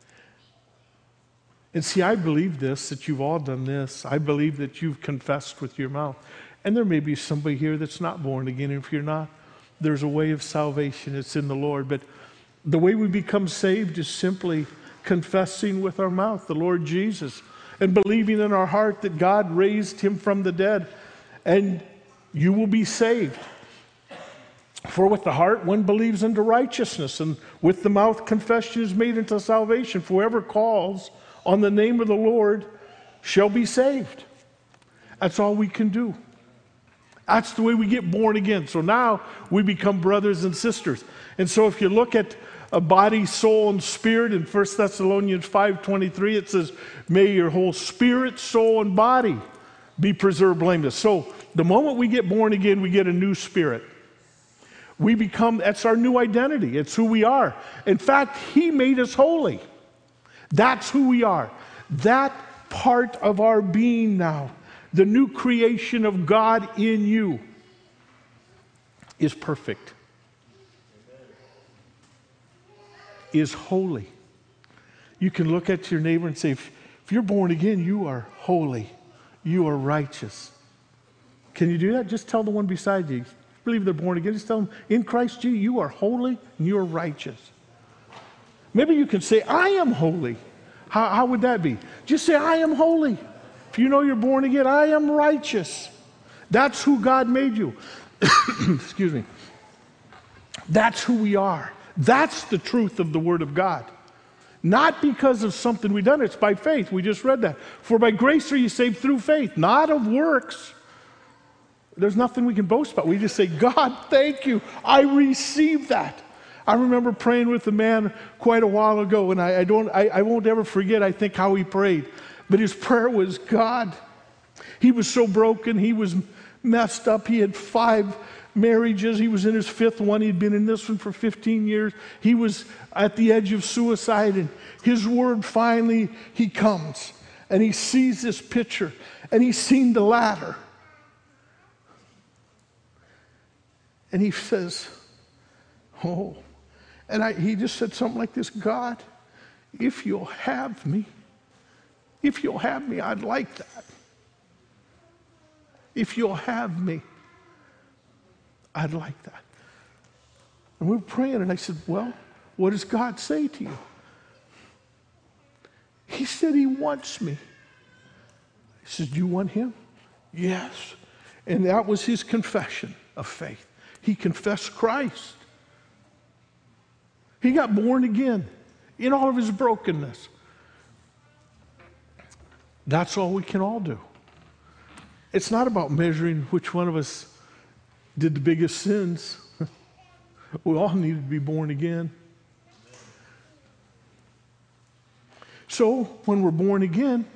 And see, I believe this, that you've all done this. I believe that you've confessed with your mouth. And there may be somebody here that's not born again. And if you're not, there's a way of salvation. It's in the Lord. But the way we become saved is simply confessing with our mouth the Lord Jesus and believing in our heart that God raised him from the dead and you will be saved. For with the heart one believes unto righteousness, and with the mouth confession is made unto salvation. For whoever calls on the name of the Lord shall be saved. That's all we can do. That's the way we get born again. So now we become brothers and sisters. And so if you look at a body, soul, and spirit in First Thessalonians five twenty-three, it says, may your whole spirit, soul, and body be preserved blameless. So the moment we get born again, we get a new spirit. We become, that's our new identity. It's who we are. In fact, He made us holy. That's who we are. That part of our being now, the new creation of God in you, is perfect, is holy. You can look at your neighbor and say, if, if you're born again, you are holy, you are righteous. Can you do that? Just tell the one beside you, believe they're born again, just tell them, in Christ Jesus, you are holy and you are righteous. Maybe you can say, I am holy. How, how would that be? Just say, I am holy. If you know you're born again, I am righteous. That's who God made you. Excuse me. That's who we are. That's the truth of the Word of God. Not because of something we've done, it's by faith. We just read that. For by grace are you saved through faith, not of works. There's nothing we can boast about. We just say, God, thank you. I received that. I remember praying with a man quite a while ago, and I, I don't, I, I won't ever forget, I think, how he prayed. But his prayer was, God, he was so broken, he was messed up. He had five marriages. He was in his fifth one. He'd been in this one for fifteen years. He was at the edge of suicide, and his word finally, he comes, and he sees this picture, and he's seen the ladder. And he says, oh, and I, he just said something like this, God, if you'll have me, if you'll have me, I'd like that. If you'll have me, I'd like that. And we were praying, and I said, well, what does God say to you? He said he wants me. He said, do you want him? Yes. And that was his confession of faith. He confessed Christ. He got born again in all of his brokenness. That's all we can all do. It's not about measuring which one of us did the biggest sins. We all need to be born again. So when we're born again,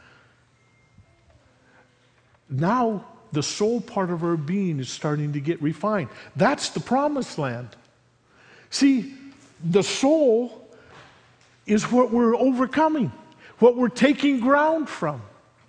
now the soul part of our being is starting to get refined. That's the promised land. See, the soul is what we're overcoming, what we're taking ground from.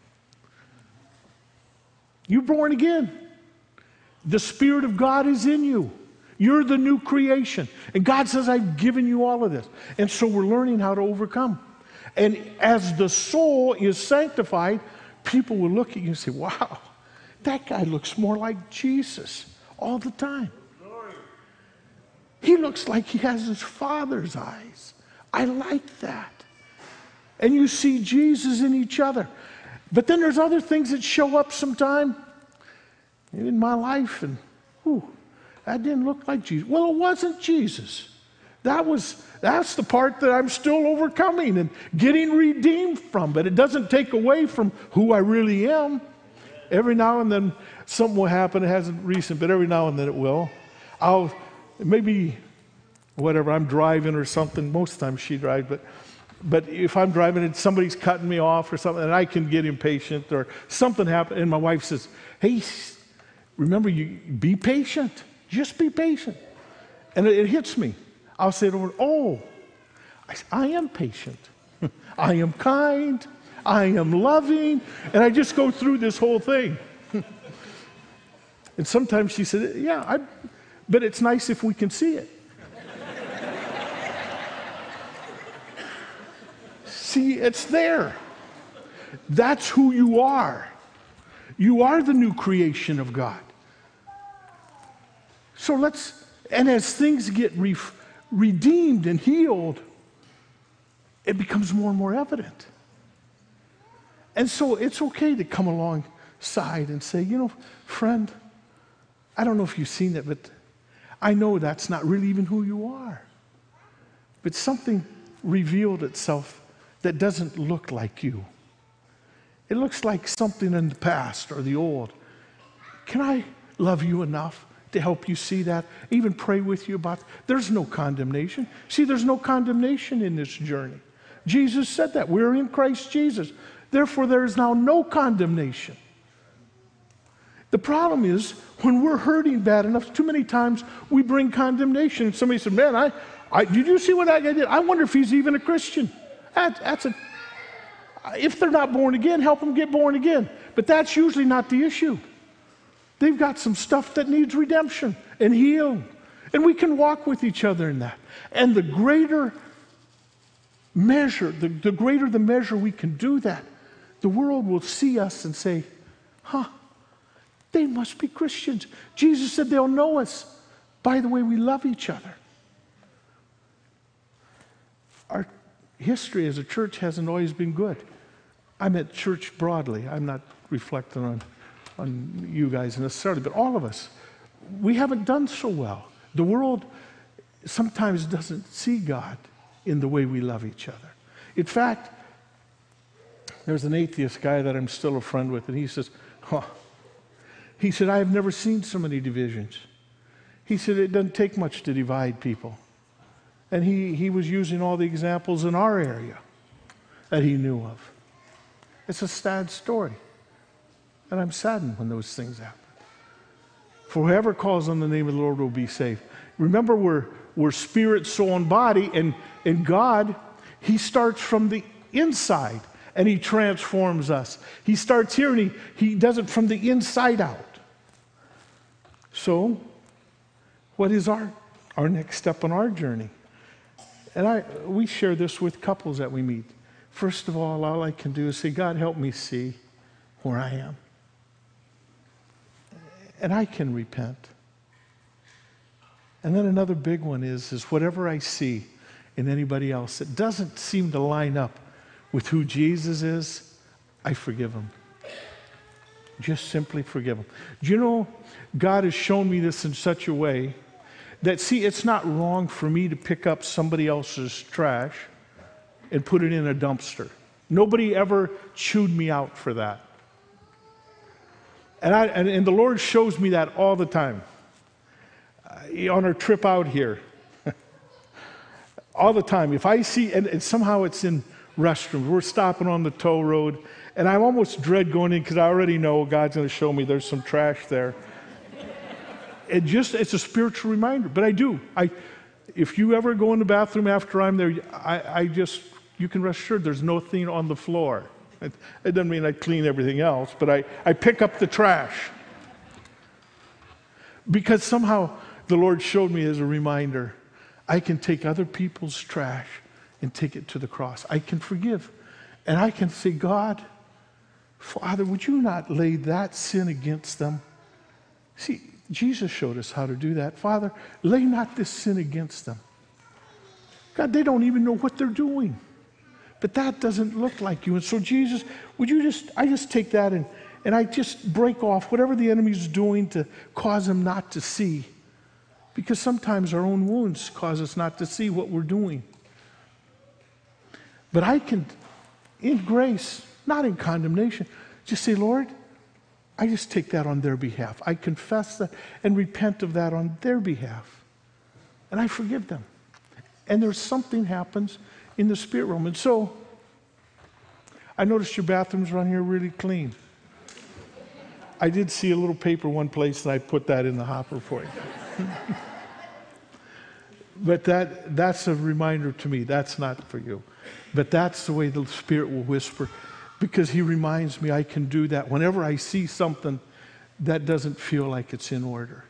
You're born again. The Spirit of God is in you. You're the new creation. And God says, I've given you all of this. And so we're learning how to overcome. And as the soul is sanctified, people will look at you and say, wow, that guy looks more like Jesus all the time. He looks like he has his Father's eyes. I like that. And you see Jesus in each other. But then there's other things that show up sometime in my life, and whew, that didn't look like Jesus. Well, it wasn't Jesus. That was, that's the part that I'm still overcoming and getting redeemed from, but it doesn't take away from who I really am. Every now and then something will happen. It hasn't recent, but every now and then it will. I'll maybe whatever, I'm driving or something. Most of the time she drives, but but if I'm driving and somebody's cutting me off or something, and I can get impatient or something happens, and my wife says, hey, remember, you be patient. Just be patient. And it, it hits me. I'll say to her, oh, I, I am patient. I am kind. I am loving. And I just go through this whole thing. And sometimes she said, yeah, I, but it's nice if we can see it. See, it's there. That's who you are. You are the new creation of God. So let's, and as things get re- redeemed and healed, it becomes more and more evident. And so it's okay to come along side and say, you know, friend, I don't know if you've seen it, but I know that's not really even who you are. But something revealed itself that doesn't look like you. It looks like something in the past or the old. Can I love you enough to help you see that? Even pray with you about it? There's no condemnation. See, there's no condemnation in this journey. Jesus said that. We're in Christ Jesus. Therefore, there is now no condemnation. The problem is, when we're hurting bad enough, too many times we bring condemnation. And somebody said, man, I, I, did you see what that guy did? I wonder if he's even a Christian. That, that's a, if they're not born again, help them get born again. But that's usually not the issue. They've got some stuff that needs redemption and healing. And we can walk with each other in that. And the greater measure, the, the greater the measure we can do that, the world will see us and say, huh, they must be Christians. Jesus said they'll know us by the way we love each other. Our history as a church hasn't always been good. I'm at church broadly. I'm not reflecting on, on you guys necessarily, but all of us. We haven't done so well. The world sometimes doesn't see God in the way we love each other. In fact, there's an atheist guy that I'm still a friend with, and he says, huh, he said, I have never seen so many divisions. He said, it doesn't take much to divide people. And he, he was using all the examples in our area that he knew of. It's a sad story. And I'm saddened when those things happen. For whoever calls on the name of the Lord will be saved. Remember, we're, we're spirit, soul, and body, and, and God, he starts from the inside, and he transforms us. He starts here, and he, he does it from the inside out. So, what is our, our next step on our journey? And I, we share this with couples that we meet. First of all, all I can do is say, God, help me see where I am. And I can repent. And then another big one is, is whatever I see in anybody else that doesn't seem to line up with who Jesus is, I forgive them. Just simply forgive them. Do you know, God has shown me this in such a way that, see, it's not wrong for me to pick up somebody else's trash and put it in a dumpster. Nobody ever chewed me out for that. And, I, and, and the Lord shows me that all the time. Uh, on our trip out here, all the time. If I see, and, and somehow it's in restrooms, we're stopping on the tow road, and I almost dread going in because I already know God's going to show me there's some trash there. It just, it's a spiritual reminder, but I do. I, if you ever go in the bathroom after I'm there, I, I just, you can rest assured there's nothing on the floor. It, it doesn't mean I clean everything else, but I, I pick up the trash. Because somehow the Lord showed me as a reminder, I can take other people's trash and take it to the cross. I can forgive. And I can say, God, Father, would you not lay that sin against them? See, Jesus showed us how to do that. Father, lay not this sin against them. God, they don't even know what they're doing. But that doesn't look like you. And so, Jesus, would you just, I just take that and, and I just break off whatever the enemy's doing to cause them not to see. Because sometimes our own wounds cause us not to see what we're doing. But I can, in grace, not in condemnation, just say, Lord, I just take that on their behalf. I confess that and repent of that on their behalf. And I forgive them. And there's something happens in the spirit realm. And so, I noticed your bathrooms around here really clean. I did see a little paper one place, and I put that in the hopper for you. But that that's a reminder to me. That's not for you. But that's the way the Spirit will whisper, because He reminds me I can do that whenever I see something that doesn't feel like it's in order.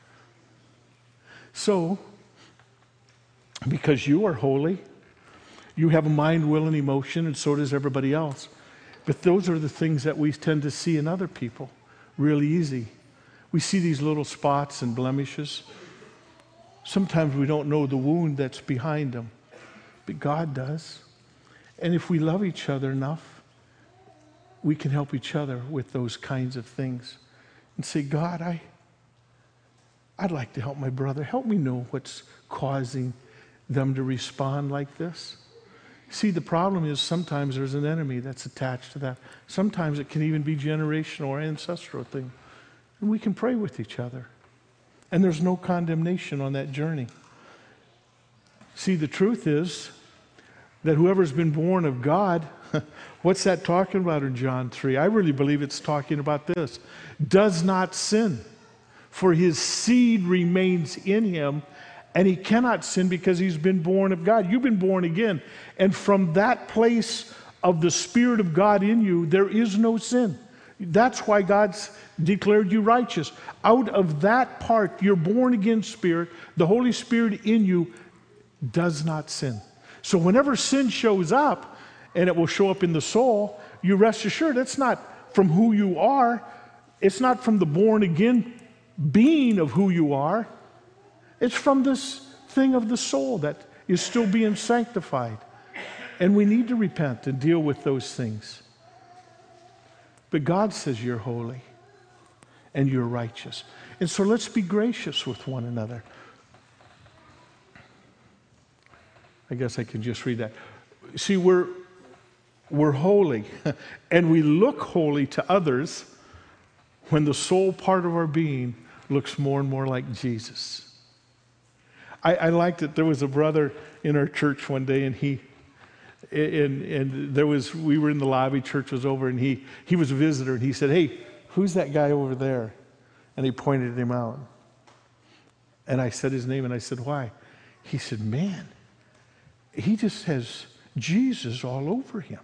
So, because you are holy, you have a mind, will, and emotion, and so does everybody else. But those are the things that we tend to see in other people really easy. We see these little spots and blemishes. Sometimes we don't know the wound that's behind them, but God does. And if we love each other enough, we can help each other with those kinds of things and say, God, I, I'd like to help my brother. Help me know what's causing them to respond like this. See, the problem is sometimes there's an enemy that's attached to that. Sometimes it can even be generational or ancestral thing. And we can pray with each other. And there's no condemnation on that journey. See, the truth is that whoever's been born of God, what's that talking about in John three? I really believe it's talking about this. Does not sin, for his seed remains in him, and he cannot sin because he's been born of God. You've been born again. And from that place of the Spirit of God in you, there is no sin. That's why God's declared you righteous. Out of that part, your born again spirit, the Holy Spirit in you, does not sin. So whenever sin shows up, and it will show up in the soul, you rest assured it's not from who you are. It's not from the born again being of who you are. It's from this thing of the soul that is still being sanctified. And we need to repent and deal with those things. But God says you're holy and you're righteous. And so let's be gracious with one another. I guess I can just read that. See, we're, we're holy, and we look holy to others when the soul part of our being looks more and more like Jesus. I, I liked it. There was a brother in our church one day, and he, and, and there was, we were in the lobby, church was over, and he, he was a visitor, and he said, "Hey, who's that guy over there?" And he pointed him out. And I said his name, and I said, "Why?" He said, "Man, he just has Jesus all over him."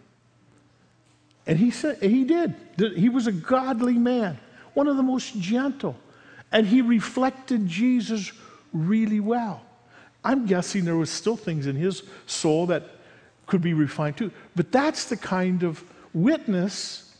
And he said, he did. He was a godly man, one of the most gentle. And he reflected Jesus really well. I'm guessing there was still things in his soul that could be refined too. But that's the kind of witness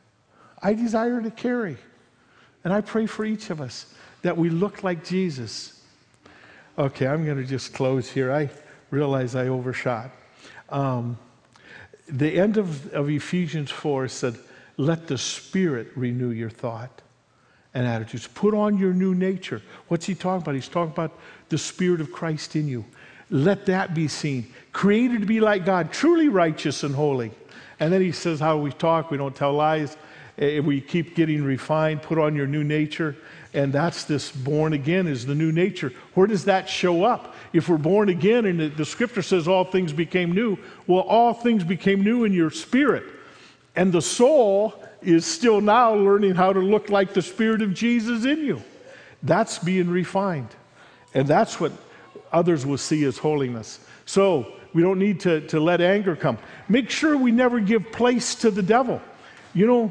I desire to carry. And I pray for each of us that we look like Jesus. Okay, I'm going to just close here. I realize I overshot. Um, the end of, of Ephesians four said, "Let the Spirit renew your thought and attitudes." Put on your new nature. What's he talking about? He's talking about the Spirit of Christ in you. Let that be seen. Created to be like God, truly righteous and holy. And then he says how we talk, we don't tell lies, we keep getting refined. Put on your new nature. And that's this born again is the new nature. Where does that show up? If we're born again and the, the scripture says all things became new, well, all things became new in your spirit. And the soul is still now learning how to look like the Spirit of Jesus in you. That's being refined. And that's what others will see as holiness. So we don't need to, to let anger come. Make sure we never give place to the devil. You know,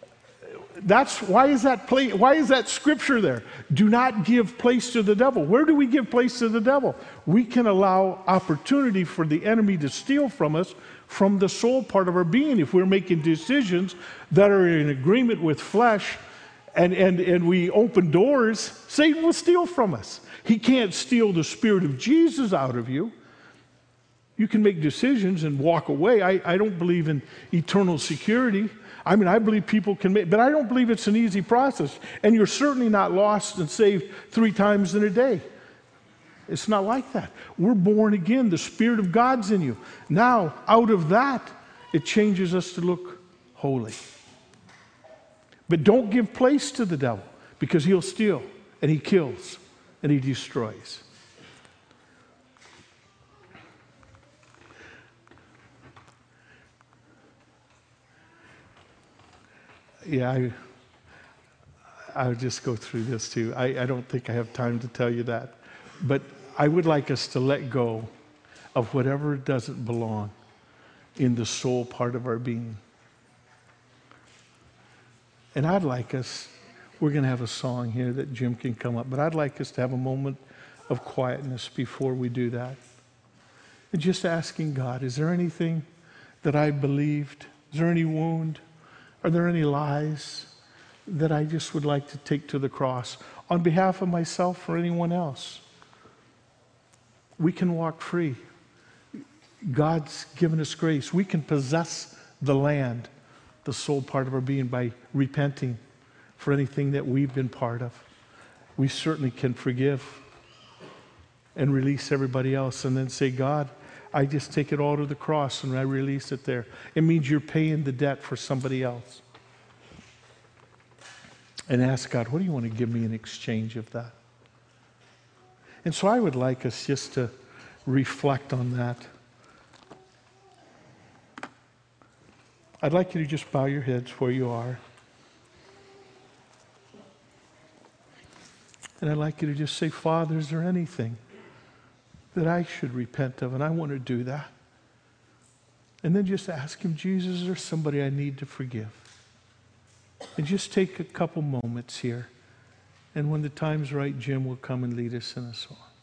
that's why is that play, why is that scripture there? Do not give place to the devil. Where do we give place to the devil? We can allow opportunity for the enemy to steal from us from the soul part of our being. If we're making decisions that are in agreement with flesh and, and, and we open doors, Satan will steal from us. He can't steal the Spirit of Jesus out of you. You can make decisions and walk away. I, I don't believe in eternal security. I mean, I believe people can make, but I don't believe it's an easy process. And you're certainly not lost and saved three times in a day. It's not like that. We're born again. The Spirit of God's in you. Now, out of that, it changes us to look holy. But don't give place to the devil, because he'll steal, and he kills, and he destroys. Yeah, I, I'll just go through this too. I, I don't think I have time to tell you that. But I would like us to let go of whatever doesn't belong in the soul part of our being. And I'd like us, we're going to have a song here that Jim can come up, but I'd like us to have a moment of quietness before we do that. And just asking God, is there anything that I believed? Is there any wound? Are there any lies that I just would like to take to the cross on behalf of myself or anyone else? We can walk free. God's given us grace. We can possess the land the soul part of our being by repenting for anything that we've been part of. We certainly can forgive and release everybody else and then say, God, I just take it all to the cross and I release it there. It means you're paying the debt for somebody else. And ask God, what do you want to give me in exchange of that? And so I would like us just to reflect on that. I'd like you to just bow your heads where you are. And I'd like you to just say, Father, is there anything that I should repent of? And I want to do that. And then just ask him, Jesus, is there somebody I need to forgive? And just take a couple moments here. And when the time's right, Jim will come and lead us in a song.